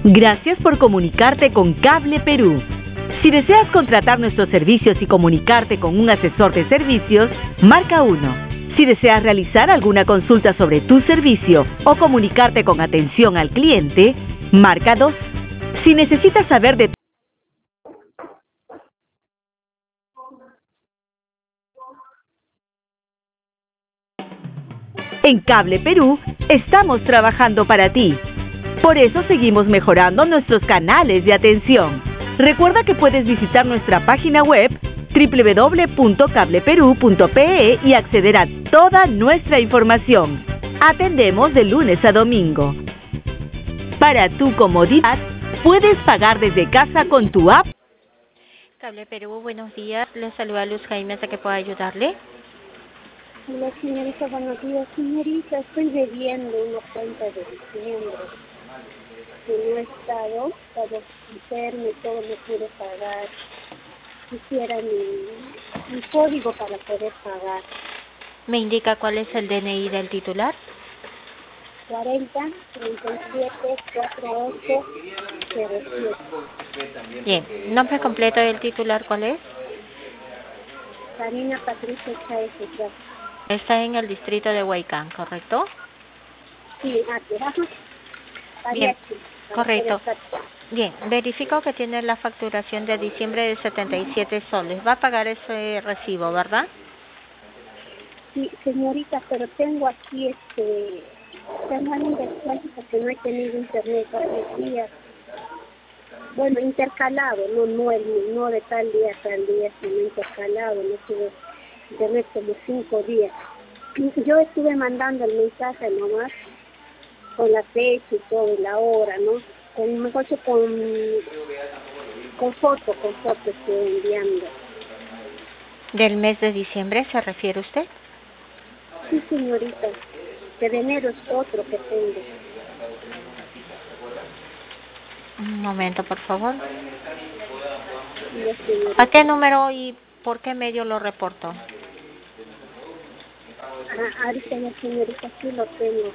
Gracias por comunicarte con Cable Perú. Si deseas contratar nuestros servicios y comunicarte con un asesor de servicios, marca 1. Si deseas realizar alguna consulta sobre tu servicio o comunicarte con atención al cliente, marca 2. Si necesitas saber de En Cable Perú, estamos trabajando para ti. Por eso seguimos mejorando nuestros canales de atención. Recuerda que puedes visitar nuestra página web www.cableperu.pe y acceder a toda nuestra información. Atendemos de lunes a domingo. Para tu comodidad, puedes pagar desde casa con tu app. Cable Perú, buenos días. Les saluda Luz Jaime, ¿a qué puedo ayudarle? Hola señorita, buenos días. Señorita, estoy debiendo una cuenta de diciembre. Que no he estado enfermo y todo no pude pagar. Quisiera mi código para poder pagar. ¿Me indica cuál es el DNI del titular? 40 37 48 07. Bien, ¿nombre completo del titular cuál es? Karina Patricia Chávez. Está en el distrito de Huaycán, ¿correcto? Sí, aquí abajo. Bien, correcto. Bien, verifico que tiene la facturación de diciembre de 77 soles. Va a pagar ese recibo, ¿verdad? Sí, señorita, pero tengo aquí tengo un descuento porque no he tenido internet hace días. Bueno, intercalado, no de tal día a tal día, sino intercalado, no tuve internet como 5 días. Yo estuve mandando el mensaje nomás, con la fecha y todo, y la hora, ¿no? Mejor que con foto estoy enviando. ¿Del mes de diciembre se refiere usted? Sí, señorita, de enero es otro que tengo. Un momento, por favor. Sí, señorita. ¿A qué número y por qué medio lo reportó? Ahorita la señorita sí lo tengo.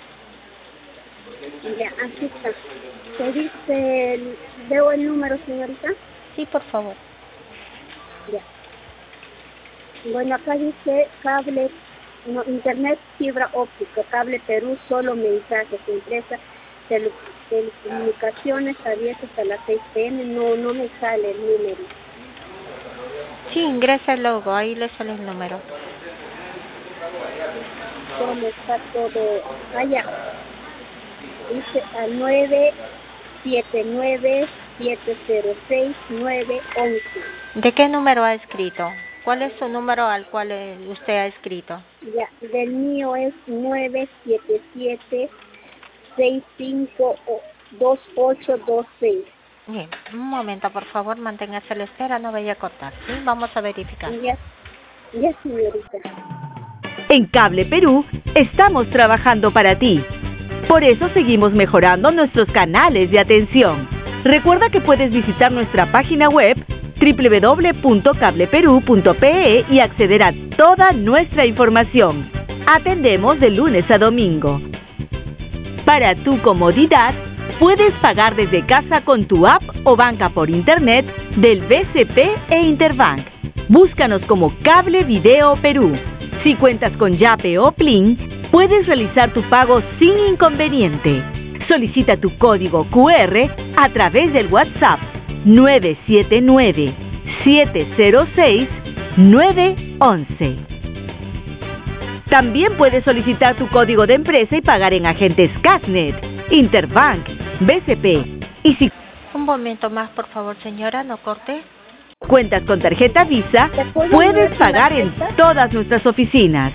Ya, aquí está. ¿Se dice, veo el número, señorita? Sí, por favor. Ya. Bueno, acá dice internet fibra óptica, Cable Perú, solo mensajes, empresa telecomunicaciones abiertas a las 6 p.m. No me sale el número. Sí, ingresa el logo, ahí le sale el número. ¿Dónde está todo? Allá. Dice a 979-706-911. ¿De qué número ha escrito? ¿Cuál es su número al cual usted ha escrito? Ya, del mío es 977-652826. Bien, un momento, por favor, manténgase a la espera, no vaya a cortar, ¿sí? Vamos a verificar. Ya, señorita. En Cable Perú, estamos trabajando para ti. Por eso seguimos mejorando nuestros canales de atención. Recuerda que puedes visitar nuestra página web www.cableperu.pe y acceder a toda nuestra información. Atendemos de lunes a domingo. Para tu comodidad, puedes pagar desde casa con tu app o banca por internet del BCP e Interbank. Búscanos como Cable Video Perú. Si cuentas con Yape o Plin, puedes realizar tu pago sin inconveniente. Solicita tu código QR a través del WhatsApp 979-706-911. También puedes solicitar tu código de empresa y pagar en agentes Casnet, Interbank, BCP. Y si Un momento más, por favor, señora, no corte. cuentas con tarjeta Visa, puedes pagar en todas nuestras oficinas.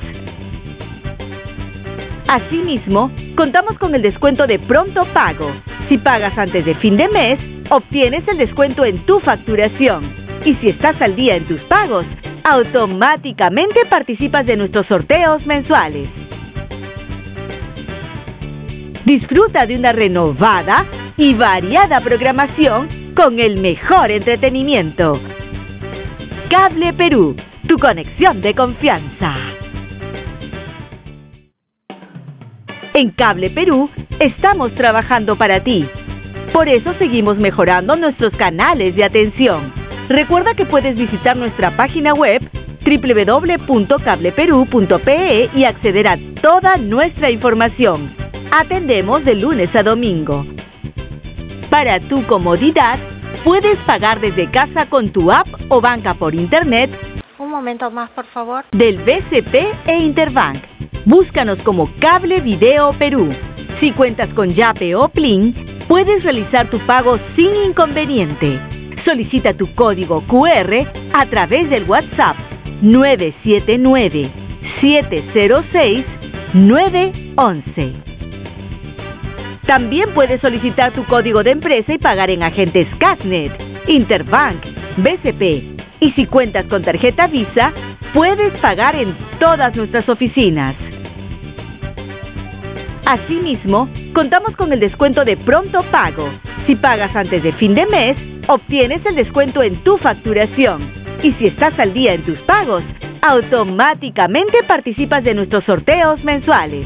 Asimismo, contamos con el descuento de pronto pago. Si pagas antes de fin de mes, obtienes el descuento en tu facturación. Y si estás al día en tus pagos, automáticamente participas de nuestros sorteos mensuales. Disfruta de una renovada y variada programación con el mejor entretenimiento. Cable Perú, tu conexión de confianza. En Cable Perú, estamos trabajando para ti. Por eso seguimos mejorando nuestros canales de atención. Recuerda que puedes visitar nuestra página web www.cableperú.pe y acceder a toda nuestra información. Atendemos de lunes a domingo. Para tu comodidad, puedes pagar desde casa con tu app o banca por internet. Un momento más, por favor. Del BCP e Interbank. Búscanos como Cable Video Perú. Si cuentas con Yape o Plin, puedes realizar tu pago sin inconveniente. Solicita tu código QR a través del WhatsApp 979-706-911. También puedes solicitar tu código de empresa y pagar en agentes Casnet, Interbank, BCP. Y si cuentas con tarjeta Visa, puedes pagar en todas nuestras oficinas. Asimismo, contamos con el descuento de pronto pago. Si pagas antes de fin de mes, obtienes el descuento en tu facturación. Y si estás al día en tus pagos, automáticamente participas de nuestros sorteos mensuales.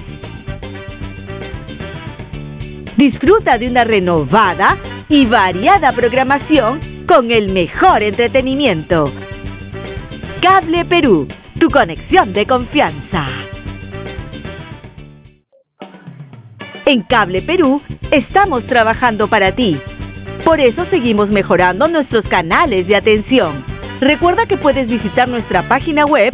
Disfruta de una renovada y variada programación con el mejor entretenimiento. Cable Perú, tu conexión de confianza. En Cable Perú estamos trabajando para ti. Por eso seguimos mejorando nuestros canales de atención. Recuerda que puedes visitar nuestra página web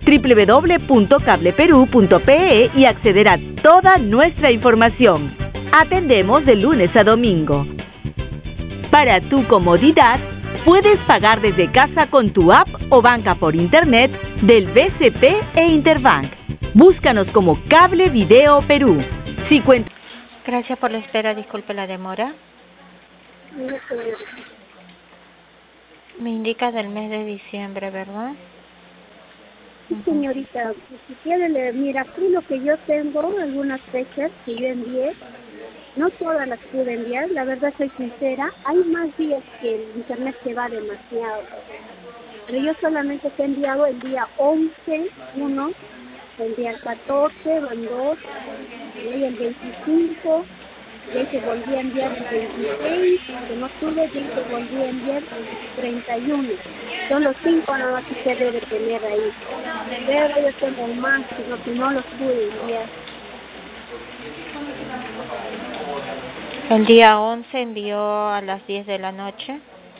www.cableperú.pe y acceder a toda nuestra información. Atendemos de lunes a domingo. Para tu comodidad, puedes pagar desde casa con tu app o banca por internet del BCP e Interbank. Búscanos como Cable Video Perú. Si cuentas... Gracias por la espera, disculpe la demora. Me indica del mes de diciembre, ¿verdad? Sí, señorita, si quiere leer, mira, aquí lo que yo tengo, algunas fechas que yo envié, no todas las pude enviar, la verdad soy sincera, hay más días que el internet se va demasiado, pero yo solamente te he enviado el día 11, uno, el día 14, van dos, y ahí el 25, y ahí se volví a enviar el 26, que no tuve, y ahí se volví a enviar el 31. Son los 5 nada más que usted debe tener ahí. Pero yo tengo más, sino que no los pude enviar. El día 11 envió a las 10 de la noche.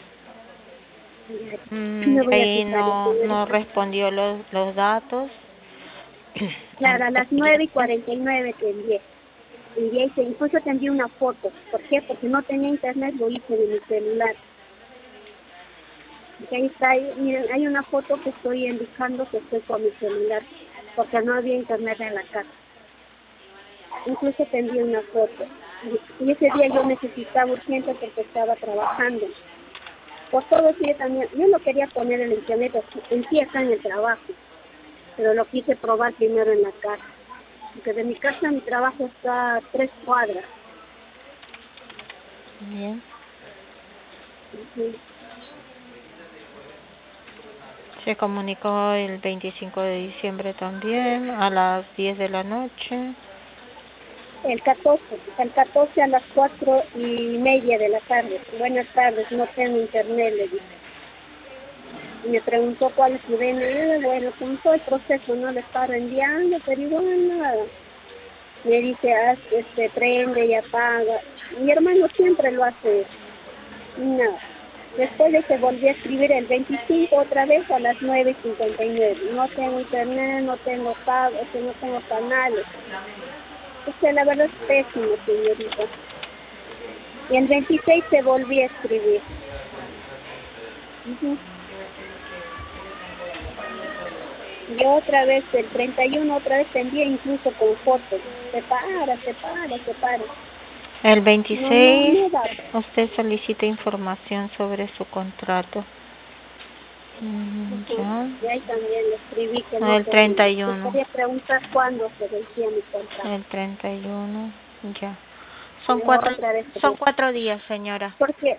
Ahí no respondió los datos. Claro, a las 9:49 te envié. Y incluso te envié una foto. ¿Por qué? Porque no tenía internet, lo hice de mi celular. Y ahí está, miren, hay una foto que estoy indicando que estoy con mi celular, porque no había internet en la casa. Incluso te envié una foto. Y ese día yo necesitaba urgente porque estaba trabajando. Por todo eso yo no quería poner el internet en sí acá en el trabajo, pero lo quise probar primero en la casa. Porque de mi casa a mi trabajo está a 3 cuadras. Bien. Sí. Se comunicó el 25 de diciembre también, a las 10 de la noche. El 14 a las 4:30 de la tarde. Buenas tardes, no tengo internet, le dije. Y me preguntó cuál es su DNI. Bueno, con todo el proceso no le estaba enviando, pero igual nada. Me dice, prende y apaga. Mi hermano siempre lo hace. Nada. Después de que volví a escribir el 25 otra vez a las 9:59. No tengo internet, no tengo pago, no tengo canales. La verdad es pésimo, señorita. Y el 26 se volví a escribir. Y otra vez, el 31, otra vez te envié incluso con fotos. Se para. El 26, No, usted solicita información sobre su contrato. Ya. Y ahí también le escribí que no. El 31. Quería preguntar cuándo se vencía mi contrato. El 31, ya. Son 4 días, señora. Porque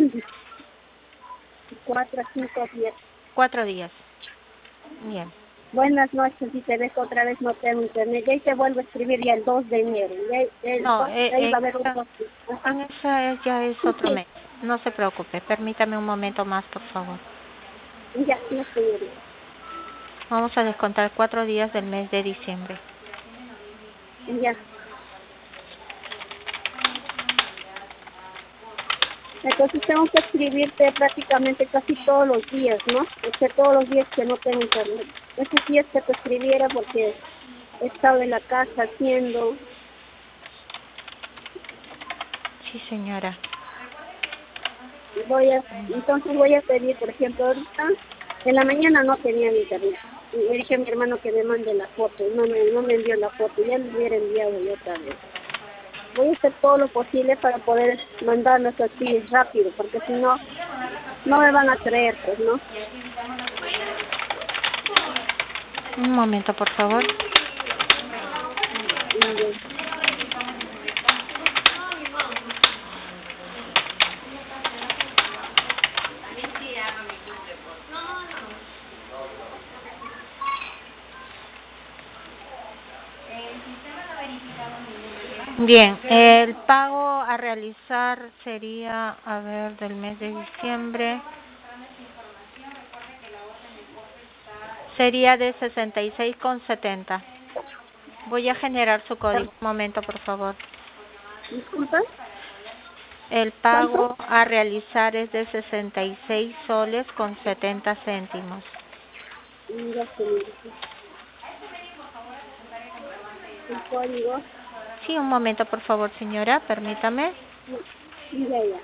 4 a 5 días. 4 días. Bien. Buenas noches, dice, ves que otra vez no tengo internet. Y ahí te vuelvo a escribir ya el 2 de enero. No, Ahí va a haber un post. en esa ya es otro mes. No se preocupe, permítame un momento más, por favor. Ya, no, señorita. Vamos a descontar 4 días del mes de diciembre. Ya. Entonces tengo que escribirte prácticamente casi todos los días, ¿no? Todos los días que no tengo internet. Esos días que te escribiera porque he estado en la casa haciendo. Sí, señora. Entonces voy a pedir, por ejemplo, ahorita, en la mañana no tenía mi internet. Y le dije a mi hermano que me mande la foto, no me envió la foto, ya me hubiera enviado yo otra vez. Voy a hacer todo lo posible para poder mandarlos así rápido, porque si no, no me van a creer, pues, ¿no? Un momento, por favor. Bien, el pago a realizar sería, a ver, del mes de diciembre, sería de 66,70. Voy a generar su código. Un momento, por favor. ¿Disculpa? El pago a realizar es de 66 soles con 70 céntimos. Ya, señorita. ¿El código? Sí, un momento, por favor, señora, permítame. Ya.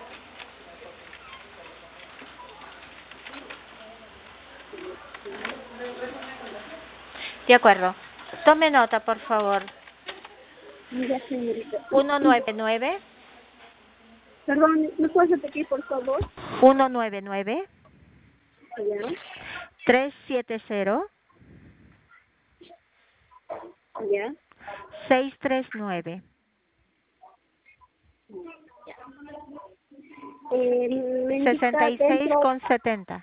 De acuerdo. Tome nota, por favor. Ya, señorita. 199. Perdón, ¿me puedes repetir, por favor? 199. Ya. 370. Ya. 639. Me indica 66,70.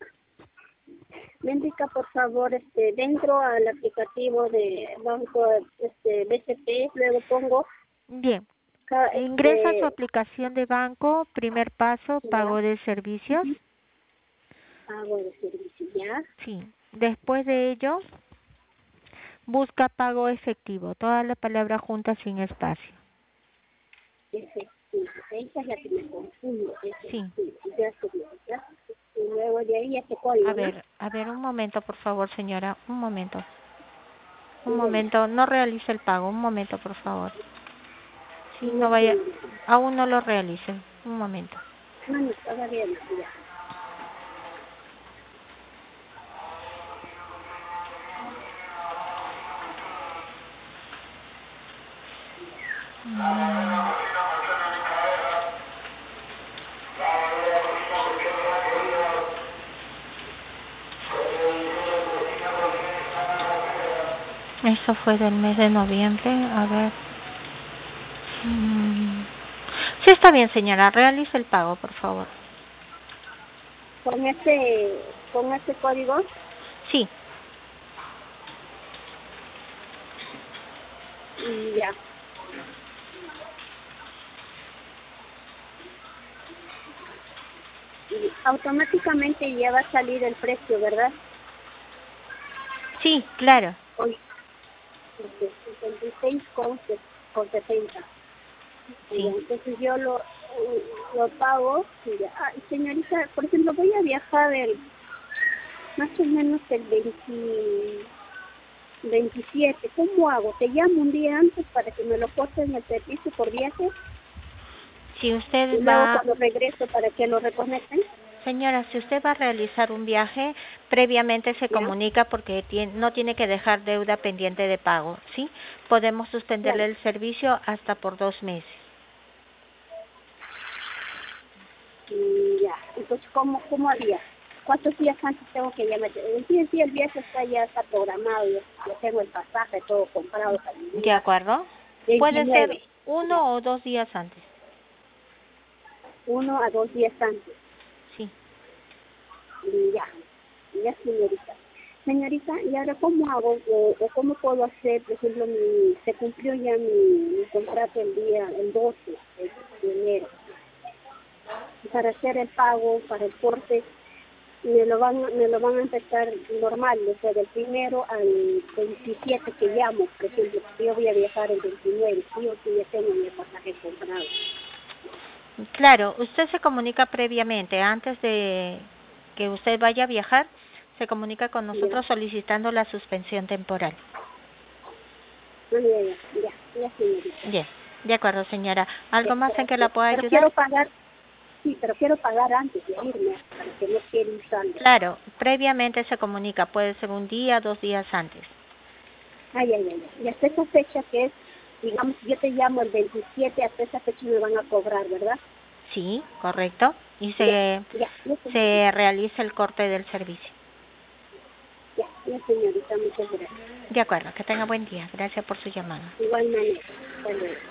Me indica, por favor, dentro al aplicativo de banco, BCP, luego pongo Bien. Ingresa a su aplicación de banco, primer paso, pago de servicios. Pago de servicio, ya. Sí. Después de ello, busca pago efectivo, toda la palabra junta sin espacio. Efectivo, esa es la que me confundo. Sí. Ya, ya. Y luego de ahí ese código, A ver, un momento, por favor, señora, un momento. Un momento, no realice el pago, un momento, por favor. Sí, no vaya, aún no lo realice, un momento. No, todavía no, ya. Eso fue del mes de noviembre, a ver. Sí, está bien, señora, realice el pago, por favor. ¿Con ese código? Sí. Ya. Y automáticamente ya va a salir el precio, ¿verdad? Sí, claro. Hoy, 56 con 70. Sí. Entonces yo lo pago. Ya. Señorita, por ejemplo, voy a viajar más o menos el 27. ¿Cómo hago? ¿Te llamo un día antes para que me lo corten el servicio por viaje? Si usted Y luego cuando regreso para que lo reconecten. Señora, si usted va a realizar un viaje, previamente se comunica porque no tiene que dejar deuda pendiente de pago, ¿sí? Podemos suspenderle el servicio hasta por 2 meses. Ya, entonces, ¿cómo haría? ¿Cuántos días antes tengo que llamar? Sí, el viaje ya está programado, ya tengo el pasaje, todo comprado. ¿De acuerdo? 29. Puede ser 1 o 2 días antes. 1 a 2 días antes. Sí. Ya, señorita. Señorita, ¿y ahora cómo hago o cómo puedo hacer? Por ejemplo, se cumplió ya mi contrato el 12 de enero. Para hacer el pago, para el corte, me lo van a empezar normal, o sea, del 1 al 27 que llamo, por ejemplo, porque yo voy a viajar el 29, sí o sí ya tengo mi pasaje comprado. Claro, usted se comunica previamente, antes de que usted vaya a viajar, se comunica con nosotros solicitando la suspensión temporal. Ya, señorita. Bien, de acuerdo, señora. ¿Algo más en que la pueda ayudar? Quiero pagar, sí, pero quiero pagar antes de irme, para que no quede usando. Claro, previamente se comunica, puede ser un día, 2 días antes. Y hasta esa fecha que es, digamos, yo te llamo el 27, hasta esa fecha me van a cobrar, ¿verdad? Sí, correcto. Y se realiza el corte del servicio. Ya, señorita, muchas gracias. De acuerdo, que tenga buen día. Gracias por su llamada. Igualmente. Hasta luego.